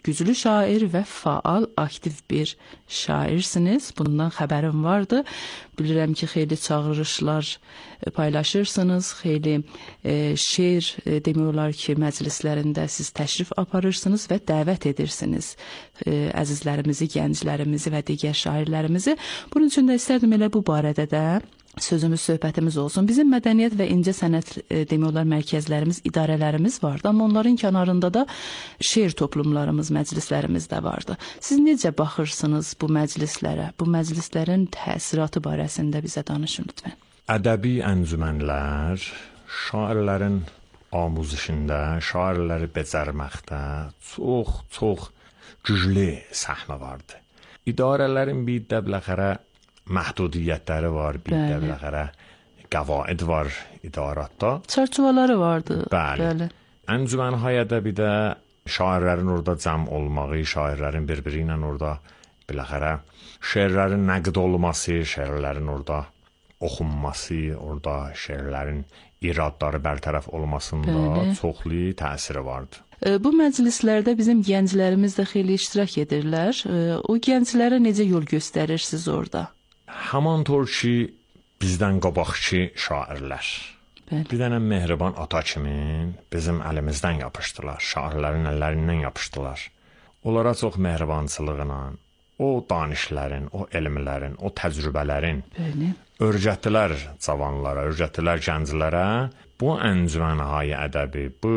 güclü şair və faal, aktiv bir şairsiniz. Bundan xəbərim vardı. Bilirəm ki, xeyli çağırışlar paylaşırsınız, xeyli e, şeir e, demək olar ki, məclislərində siz təşrif aparırsınız və dəvət edirsiniz e, əzizlərimizi, gənclərimizi və digər şairlərimizi. Bunun üçün də istərdim elə bu barədə də sözümüz, söhbətimiz olsun. Bizim mədəniyyət və incə sənət e, demək olar mərkəzlərimiz, idarələrimiz vardı, amma onların kənarında da şeir toplumlarımız, məclislərimiz də vardı. Siz necə baxırsınız bu məclislərə? Bu məclislərin təsiratı barəsində bizə danışın lütfən. Ədəbi əncümənlər şairlərin amuzişində, şairləri becərməkdə çox, çox güclü səhmə vardı. İdarələrin bir də biləxərə məhdudiyyətləri var, bir də biləxərə qəvaid var idarətdə. Çərçivələri vardı. Bəli. Bəli. Əncümənhay ədəbidə şairlərin orada cəm olmağı, şairlərin bir-biri ilə orada biləxərə şeirlərin nəqd olması, şeirlərin orada oxunması, orada şeirlərin iradları bərtərəf olmasında Bəli. Çoxlu təsiri vardı. Bu məclislərdə bizim gənclərimiz də xeyli iştirak edirlər. O gənclərə necə yol göstərirsiniz orada? Haman tor ki, bizdən qabaqçı şairlər. Bəli. Bir dənə Mehriban ata kimi bizim əlimizdən yapışdılar, şairlərin əllərindən yapışdılar. Onlara çox mehribançılıqla, o danışların, o elmlərin, o təcrübələrin Bəli. Örgətdilər cavanlara, örgətdilər gənclərə. Bu əncümənhay ədəbi, bu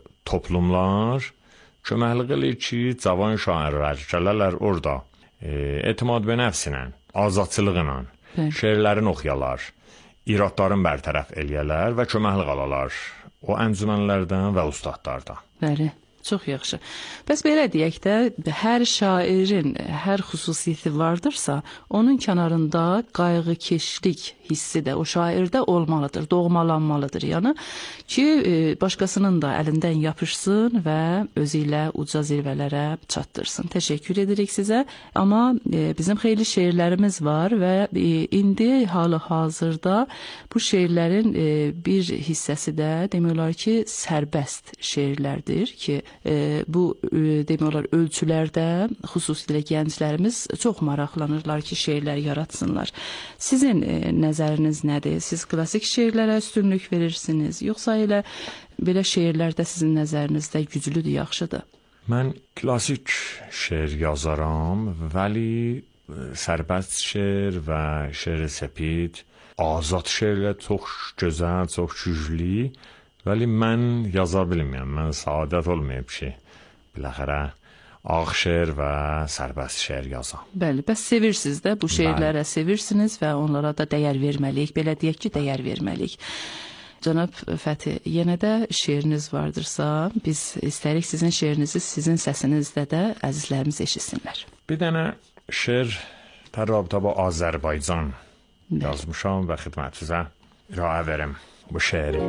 toplumlar köməklik eləyir ki, cavan şairlər gələrlər orada e, etimad və nəfsinə, azadçılıqla şeirlərini oxuyalar, iradların bərtərəf eləyələr və köməklik alalar o əncümənlərdən və ustadlardan. Bəli. Çox yaxşı. Bəs belə deyək də, hər şairin hər xüsusiyyəti vardırsa, onun kənarında qayğıkeşlik hissi də o şairdə olmalıdır, doğmalanmalıdır. Yəni ki, başqasının da əlindən yapışsın və özü ilə uca zirvələrə çatdırsın. Təşəkkür edirik sizə. Amma bizim xeyli şeirlərimiz var və indi halı-hazırda bu şeirlərin bir hissəsi də demək olar ki, sərbəst şeirlərdir ki, E, bu e, demək olar ölçülərdə xüsusilə gənclərimiz çox maraqlanırlar ki, şeirlər yaratsınlar. Sizin e, nəzəriniz nədir? Siz klassik şeirlərə üstünlük verirsiniz, yoxsa elə belə şeirlər də sizin nəzərinizdə güclüdür, yaxşıdır? Mən klassik şeir yazaram, vəli sərbəst şeir və şeir sepid, azad şeirlər çox gözəl, çox güclü. Vəli mən yaza bilməyəm, mən saadət olmayıb ki, biləxərə ağ şeir və sərbəst şeir yazam. Bəli, bəs sevirsiniz də, bu şeirlərə Bəli. Sevirsiniz və onlara da dəyər verməliyik, belə deyək ki, dəyər verməliyik. Cənab Fəthi, yenə də şeiriniz vardırsa, biz istərik sizin şeirinizi sizin səsinizdə də əzizlərimiz eşitsinlər. Bir dənə şeir tərabtaba Azərbaycan Bəli. Yazmışam və xidmətinizə iraə verim bu şeiri.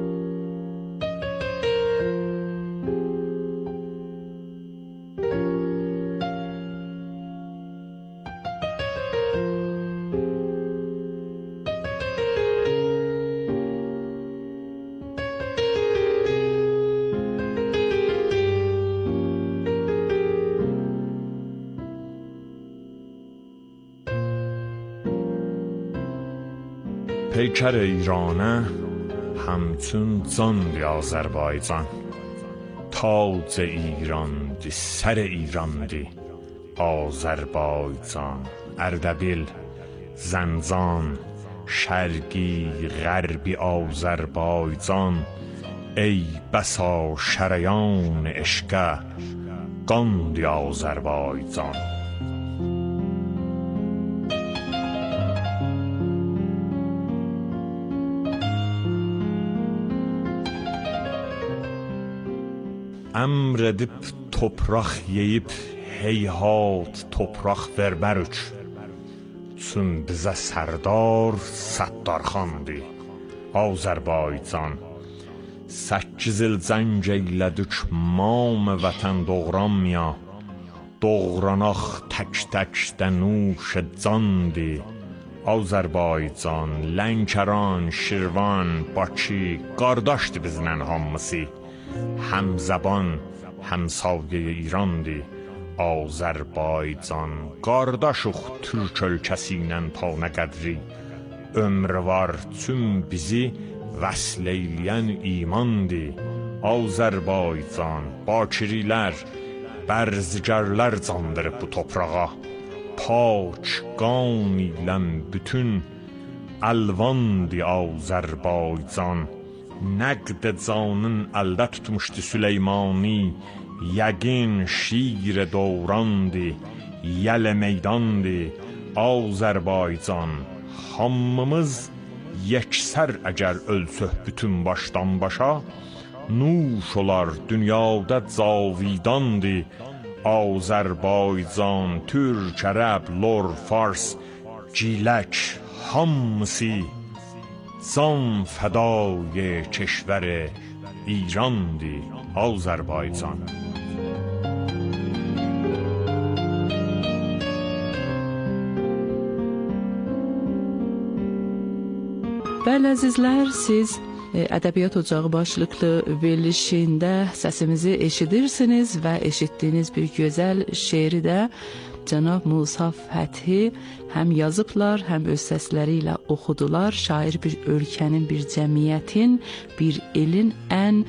پیکر ایرانه همچون جان آذربایجان تاج ایران دی سر ایران دی آذربایجان اردبیل زنجان شرقی غربی آذربایجان ای بسا شریان عشق قان دی آذربایجان. Əmr edib topraq yeyib heyhat topraq vermərük. Çün bizə sərdar Səttarxandı Azərbaycan. Səkkiz il cəng eylədik mam vətən doğranmaya. Doğranaq tək-təkdə nuş candı Azərbaycan. Lənkəran, Şirvan, Bakı qardaşdı bizlə hamısı. Həmzəban, همسایه ایراندی Azərbaycan qardaşıq Türk ölkəsiylə ta nə qədri ömr var tüm bizi vəsl eyləyən imandı Azərbaycan bakirilər bərzgərlər candırıb bu toprağa pak qan ilə bütün əlvandı Azərbaycan nəqd canın əldə tutmuşdu Süleymani یگین شیر دوراندی یل میداندی Azərbaycan hamımız yeksər əgər ölsöh bütün başdan başa nuş olar dünyada cavidandı Azərbaycan Türk, Ərəb, Lor, Fars Gilək hamısı can fədای کشور ایراندی Azərbaycan Bəli əzizlər, siz Ədəbiyyat Ocağı başlıqlı verilişində səsimizi eşidirsiniz və eşitdiyiniz bir gözəl şeiri də Cənab Musa Fəthi həm yazıblar, həm öz səsləri ilə oxudular. Şair bir ölkənin, bir cəmiyyətin, bir elin ən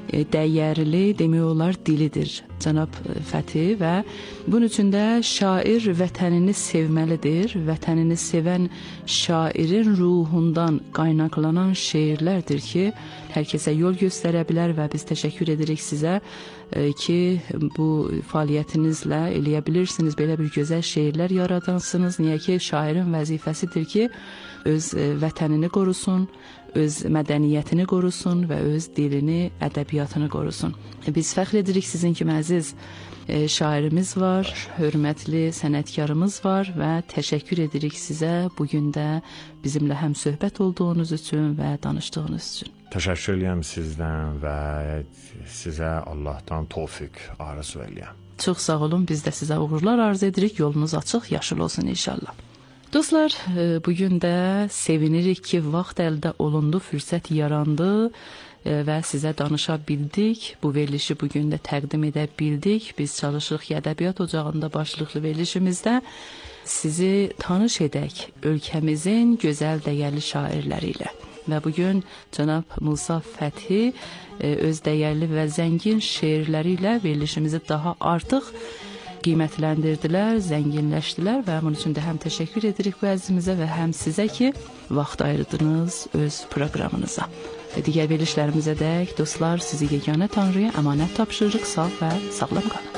dəyərli demək olar dilidir Cənab Fəthi və bunun üçün də şair vətənini sevməlidir. Vətənini sevən şairin ruhundan qaynaqlanan şeirlərdir ki, hər kəsə yol göstərə bilər və biz təşəkkür edirik sizə ki, bu fəaliyyətinizlə eləyə bilirsiniz, belə bir gözəl şeirlər yaradansınız. Niyə ki, şairin vəzifəsidir ki, öz vətənini qorusun, öz mədəniyyətini qorusun və öz dilini, ədəbiyyatını qorusun. Biz fəxr edirik sizin kimi əziz şairimiz var, hörmətli sənətkarımız var və təşəkkür edirik sizə bugün də bizimlə həm söhbət olduğunuz üçün və danışdığınız üçün. Təşəkkür edirəm sizdən və sizə Allahdan tövfiq arzu edirəm. Çox sağ olun, biz də sizə uğurlar arzu edirik, yolunuz açıq, yaşıl olsun inşallah. Dostlar, bugün də sevinirik ki, vaxt əldə olundu, fürsət yarandı və sizə danışa bildik. Bu verilişi bugün də təqdim edə bildik. Biz çalışırıq ki, Ədəbiyyat Ocağında başlıqlı verilişimizdə sizi tanış edək ölkəmizin gözəl dəyərli şairləri ilə. Və bugün Cənab Musa Fəthi öz dəyərli və zəngin şeirləri ilə verilişimizi daha artıq qiymətləndirdilər, zənginləşdilər və bunun üçün də həm təşəkkür edirik bu əzizimizə və həm sizə ki, vaxt ayırdınız öz proqramınıza. Və digər verilişlərimizə dək, dostlar, sizi yeganə Tanrıya əmanət tapşırırıq, sağ və sağlam qalın.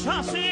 daşası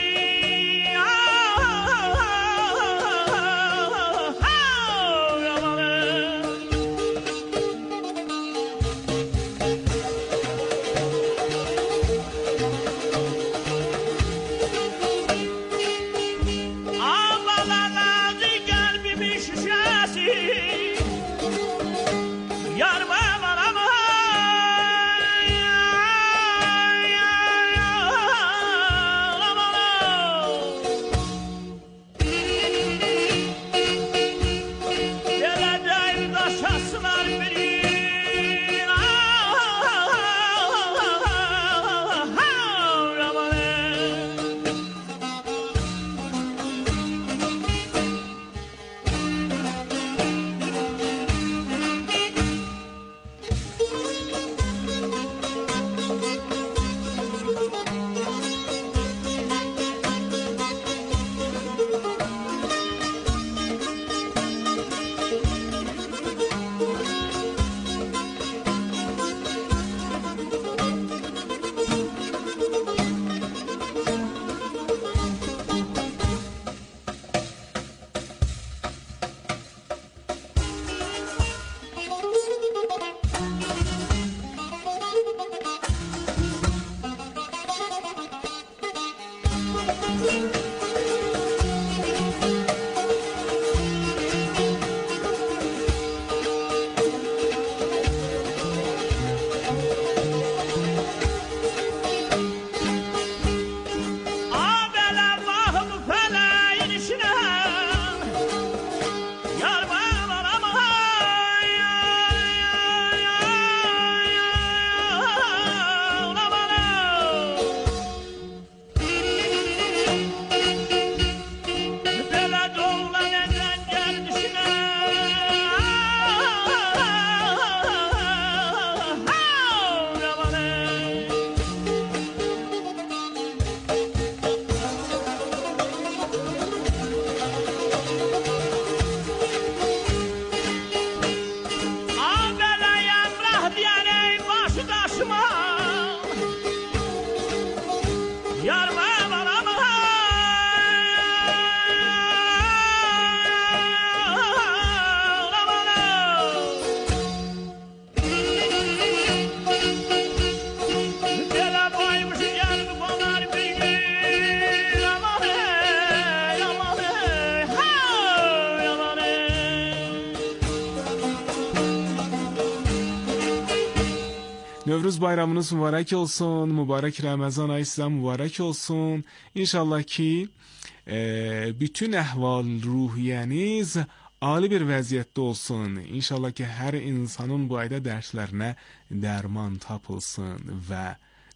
Nevruz bayramınız mübarek olsun. Mübarek Ramazan ayı sizə mübarek olsun. İnşallah ki e, bütün əhval ruhiyyəniz ali bir vəziyyətdə olsun. İnşallah ki hər insanın bu ayda dərslərinə dərman tapılsın və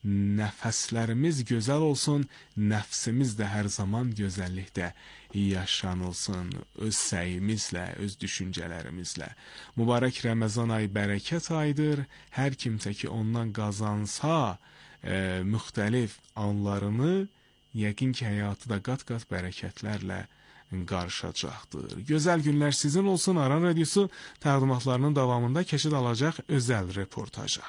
nəfəslərimiz gözəl olsun. Nəfsimiz də hər zaman gözəllikdə yaşanılsın, öz səyimizlə, öz düşüncələrimizlə. Mübarək Ramazan ayı bərəkət ayıdır. Hər kimsə ki ondan qazansa e, müxtəlif anlarını, yəqin ki həyatı da qat-qat bərəkətlərlə qarışacaqdır. Gözəl günlər sizin olsun. Aran Radiosu təqdimatlarının davamında keçid alacaq özəl reportaja.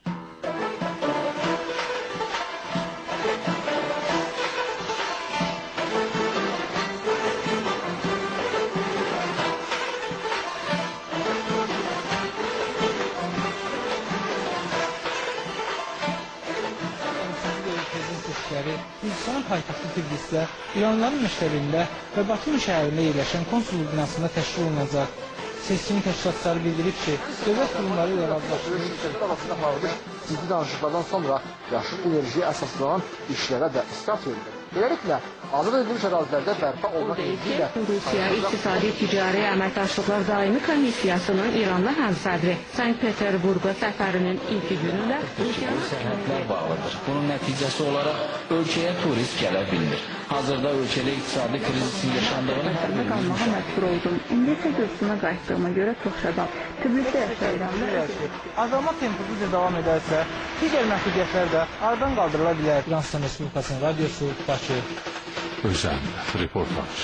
Gürcüstanın paytaxtı Tiflisdə, İranlıların məşğəlində və Batum şəhərində yerləşən konsulluq binasında təşkil olunacaq. Seçkin təşkilatları bildirib ki, dövlət qurumları ilə razılaşdırılmış ciddi danışıqlardan sonra yaşıl enerjiyə əsaslanan işlərə də start verilir. Beləliklə, azad edilmiş ərazilərdə bərpa olmaq ilə Rusiya İqtisadi Ticari Əməkdaşlıqlar Daimi Komissiyasının İranlı həmsədri Sankt-Peterburqa səfərinin ilk günündə sərhədlər bağlıdır. Bunun nəticəsi olaraq ölkəyə turist gələ bilmir. Hazırda ölkədə iqtisadi krizin yaşandığını hər birində qalmağa məcbur oldum. İndi isə Gürcüstana qayıtdığıma görə çox şadam. Tbilisidə yaşayıram. Azalma temposu davam edərsə, digər məhdudiyyətlər də aradan qaldırıla bilər. İran Respublikasının radiosu Bakı. Özəl reportaj.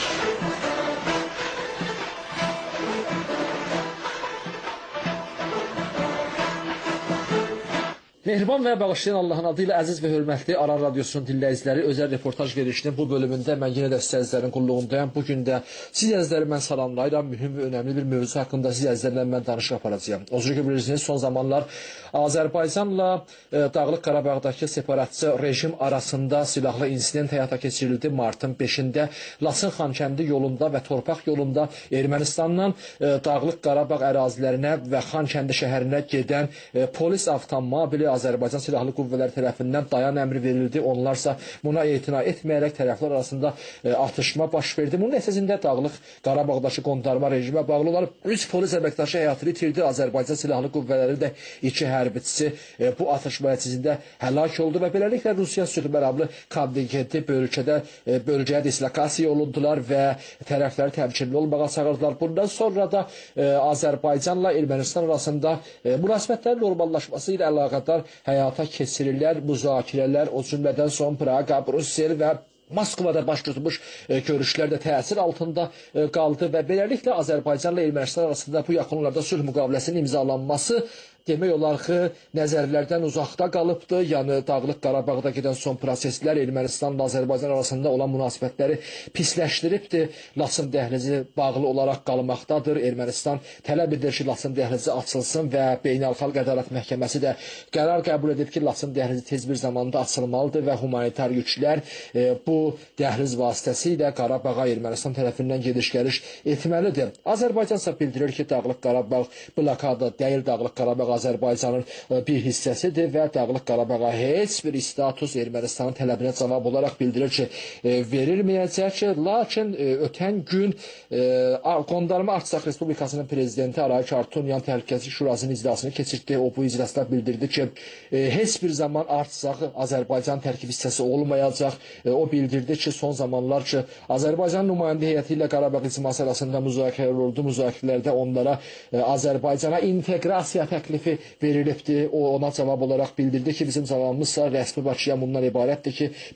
Mehriban və bağışlayan Allahın adı ilə əziz və hörmətli Aran Radiosunun dinləyiciləri, özəl reportaj verilişinin bu bölümündə mən yenə də siz əzizlərin qulluğundayım. Bugün də siz əzizləri mən salamlayıram. Mühüm və önəmli bir mövzu haqqında siz əzizlərlə mən danışıq aparacağım. O cür ki, bilirsiniz, son zamanlar Azərbaycanla e, Dağlıq Qarabağdakı separatçı rejim arasında silahlı insident həyata keçirildi. Martın beşində Laçın-Xankəndi yolunda və Torpaq yolunda Ermənistandan e, Dağlıq Qarabağ ərazilərinə və Xankəndi şəhərinə gedən e, polis avtomobili Azərbaycan Silahlı Qüvvələri tərəfindən dayan əmri verildi. Onlarsa buna etina etməyərək tərəflər arasında e, atışma baş verdi. Bunun əsasında Dağlıq Qarabağdakı qondarma rejimə bağlı olaraq üç polis əməkdaşı həyatını itirdi. Azərbaycan Silahlı Qüvvələri də iki hərbiçisi e, bu atışma nəticəsində həlak oldu və beləliklə Rusiya sülh məramlı kontingenti bölgədə e, bölgəyə dislokasiya olundular və tərəfləri təmkinli olmağa çağırdılar. Bundan sonra da e, Azərbaycanla Ermənistan arasında e, münasibətlərin normallaşması ilə əlaqədar həyata keçirilən müzakirələr, o cümlədən son Praqa, Brüssel və Moskvada baş tutmuş e, görüşlər də təsir altında e, qaldı və beləliklə Azərbaycanla Ermənistan arasında bu yaxınlarda sülh müqaviləsinin imzalanması demək olar ki, nəzərlərdən uzaqda qalıbdı. Yəni Dağlıq Qarabağda gedən son proseslər Ermənistanla Azərbaycan arasında olan münasibətləri pisləşdiribdi. Laçın dəhlizi bağlı olaraq qalmaqdadır. Ermənistan tələb edir ki, Laçın dəhlizi açılsın və Beynəlxalq Ədalət Məhkəməsi də qərar qəbul edib ki, Laçın dəhlizi tez bir zamanda açılmalıdır və humanitar yüklər e, bu dəhliz vasitəsilə Qarabağa Ermənistan tərəfindən gediş-gəliş etməlidir. Azərbaycan isə bildirir ki, Dağlıq Qarabağ blokada deyil, Dağlıq Qarabağ Azərbaycanın bir hissəsidir və Dağlıq Qarabağa heç bir status Ermənistanın tələbinə cavab olaraq bildirir ki, e, verilməyəcək. Lakin e, ötən gün e, Qondarma Artsaq Respublikasının prezidenti Arayik Artunyan Təhlükəsizlik Şurasının iclasını keçirdi. O bu iclasda bildirdi ki, e, heç bir zaman Artsaq Azərbaycan tərkib hissəsi olmayacaq. E, o bildirdi ki, son zamanlar ki, Azərbaycan nümayəndə heyəti ilə Qarabağ icması arasında müzakirələr oldu. Müzakirələrdə onlara e, Azərbaycana inteqrasiya təklifi verilibdi. O ona cavab olaraq bildirdi ki, bizim cavabımızsa rəsmi Bakıya bundan ibarətdir ki,